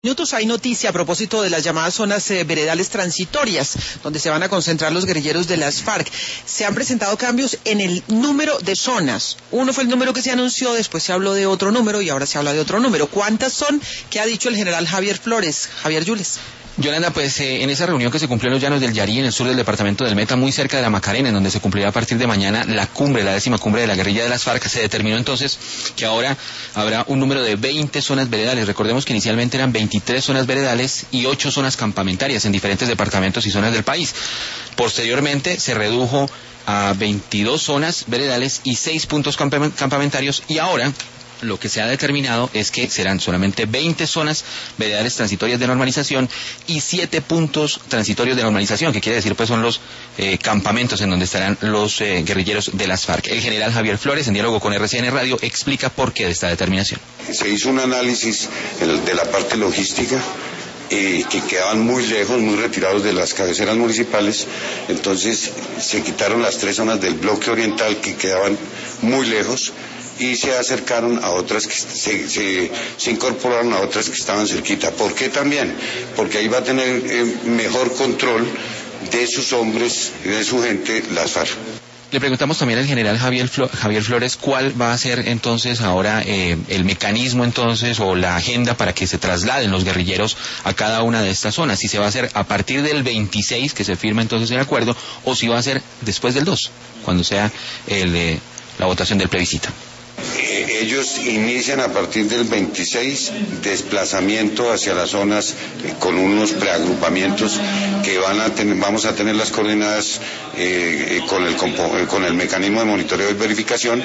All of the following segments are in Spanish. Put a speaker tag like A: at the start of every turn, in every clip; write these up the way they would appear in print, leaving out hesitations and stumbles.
A: Minutos hay noticia a propósito de las llamadas zonas veredales transitorias, donde se van a concentrar los guerrilleros de las FARC. Se han presentado cambios en el número de zonas. Uno fue el número que se anunció, después se habló de otro número y ahora se habla de otro número. ¿Cuántas son? ¿Qué ha dicho el general Javier Flores? Javier Yules.
B: Yolanda, pues en esa reunión que se cumplió en los llanos del Yarí, en el sur del departamento del Meta, muy cerca de la Macarena, en donde se cumplirá a partir de mañana la cumbre, la 10ª cumbre de la guerrilla de las FARC, se determinó entonces que ahora habrá un número de 20 zonas veredales. Recordemos que inicialmente eran 23 zonas veredales y 8 zonas campamentarias en diferentes departamentos y zonas del país. Posteriormente se redujo a 22 zonas veredales y 6 puntos campamentarios, y ahora lo que se ha determinado es que serán solamente 20 zonas veredales transitorias de normalización y 7 puntos transitorios de normalización, que quiere decir pues son los campamentos en donde estarán los guerrilleros de las FARC. El general Javier Flores, en diálogo con RCN Radio, explica por qué de esta determinación.
C: Se hizo un análisis de la parte logística, que quedaban muy lejos, muy retirados de las cabeceras municipales. Entonces se quitaron las 3 zonas del bloque oriental que quedaban muy lejos y se acercaron a otras, que se incorporaron a otras que estaban cerquita. ¿Por qué también? Porque ahí va a tener mejor control de sus hombres y de su gente las FARC.
B: Le preguntamos también al general Javier Flores cuál va a ser entonces ahora el mecanismo entonces o la agenda para que se trasladen los guerrilleros a cada una de estas zonas, si se va a hacer a partir del 26 que se firma entonces el acuerdo, o si va a ser después del 2, cuando sea la votación del plebiscito.
C: Ellos inician a partir del 26 desplazamiento hacia las zonas con unos preagrupamientos que vamos a tener las coordenadas con el mecanismo de monitoreo y verificación.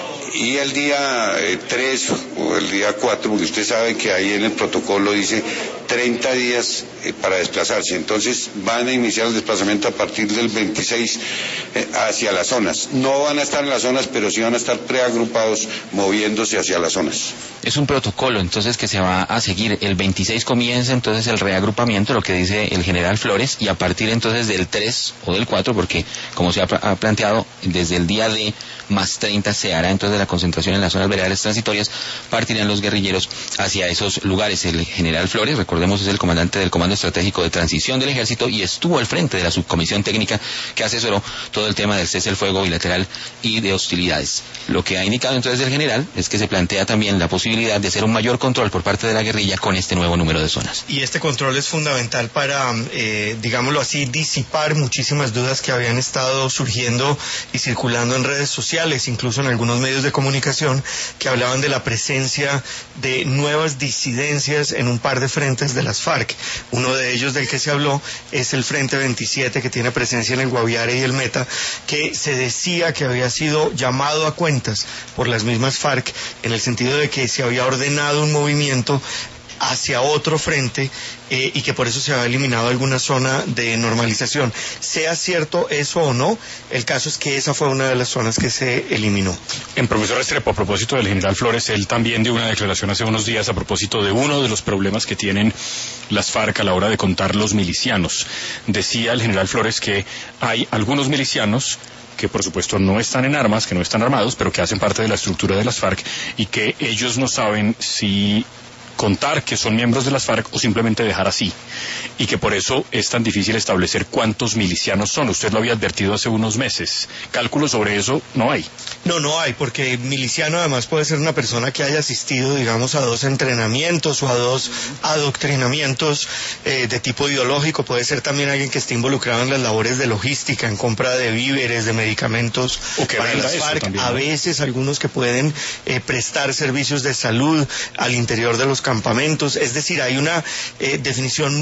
C: Y el día 3 o el día 4, porque usted sabe que ahí en el protocolo dice 30 días para desplazarse. Entonces van a iniciar el desplazamiento a partir del 26 hacia las zonas. No van a estar en las zonas, pero sí van a estar preagrupados moviéndose hacia las zonas.
B: Es un protocolo entonces que se va a seguir. El 26 comienza entonces el reagrupamiento, lo que dice el general Flores, y a partir entonces del 3 o del 4, porque como se ha planteado, desde el día de más 30 se hará entonces la concentración en las zonas veredales transitorias, partirán los guerrilleros hacia esos lugares. El general Flores, recordemos, es el comandante del Comando Estratégico de Transición del Ejército y estuvo al frente de la subcomisión técnica que asesoró todo el tema del cese el fuego bilateral y de hostilidades. Lo que ha indicado entonces el general es que se plantea también la posibilidad de hacer un mayor control por parte de la guerrilla con este nuevo número de zonas.
D: Y este control es fundamental para, digámoslo así, disipar muchísimas dudas que habían estado surgiendo y circulando en redes sociales, incluso en algunos medios de comunicación, que hablaban de la presencia de nuevas disidencias en un par de frentes de las FARC. Uno de ellos del que se habló es el Frente 27, que tiene presencia en el Guaviare y el Meta, que se decía que había sido llamado a cuentas por las mismas FARC, en el sentido de que se había ordenado un movimiento hacia otro frente y que por eso se había eliminado alguna zona de normalización. Sea cierto eso o no, el caso es que esa fue una de las zonas que se eliminó.
E: En profesor Restrepo, a propósito del general Flores, él también dio una declaración hace unos días a propósito de uno de los problemas que tienen las FARC a la hora de contar los milicianos. Decía el general Flores que hay algunos milicianos que por supuesto no están en armas, que no están armados, pero que hacen parte de la estructura de las FARC y que ellos no saben si contar que son miembros de las FARC o simplemente dejar así, y que por eso es tan difícil establecer cuántos milicianos son. Usted lo había advertido hace unos meses. ¿Cálculos sobre eso no hay?
D: No hay, porque miliciano además puede ser una persona que haya asistido, digamos, a 2 entrenamientos o a 2 adoctrinamientos de tipo ideológico. Puede ser también alguien que esté involucrado en las labores de logística, en compra de víveres, de medicamentos para las FARC. También, ¿no? A veces algunos que pueden prestar servicios de salud al interior de los campamentos. Es decir, hay una definición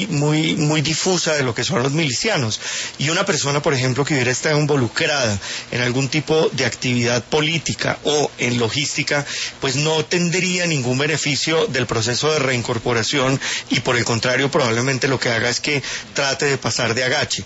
D: muy difusa de lo que son los milicianos. Y una persona, por ejemplo, que hubiera estado involucrada en algún tipo de actividad política o en logística, pues no tendría ningún beneficio del proceso de reincorporación y por el contrario probablemente lo que haga es que trate de pasar de agache.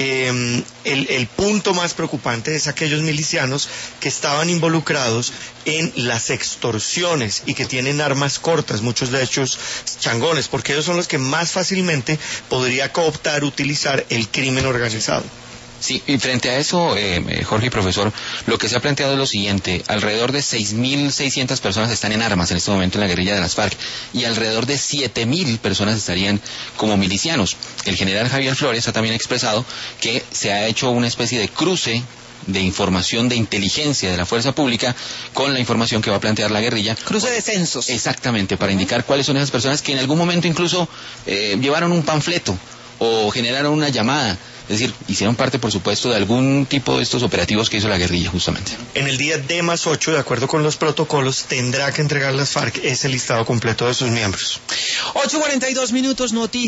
D: El punto más preocupante es aquellos milicianos que estaban involucrados en las extorsiones y que tienen armas cortas, muchos de ellos changones, porque ellos son los que más fácilmente podría cooptar, utilizar el crimen organizado.
B: Sí, y frente a eso, Jorge y profesor, lo que se ha planteado es lo siguiente: alrededor de 6.600 personas están en armas en este momento en la guerrilla de las FARC y alrededor de 7.000 personas estarían como milicianos. El general Javier Flores ha también expresado que se ha hecho una especie de cruce de información de inteligencia de la fuerza pública con la información que va a plantear la guerrilla.
A: Cruce de censos.
B: Exactamente, para indicar cuáles son esas personas que en algún momento incluso llevaron un panfleto o generaron una llamada. Es decir, hicieron parte, por supuesto, de algún tipo de estos operativos que hizo la guerrilla, justamente.
D: En el día D+8, de acuerdo con los protocolos, tendrá que entregar las FARC ese listado completo de sus miembros.
A: 8:42 minutos, noticias.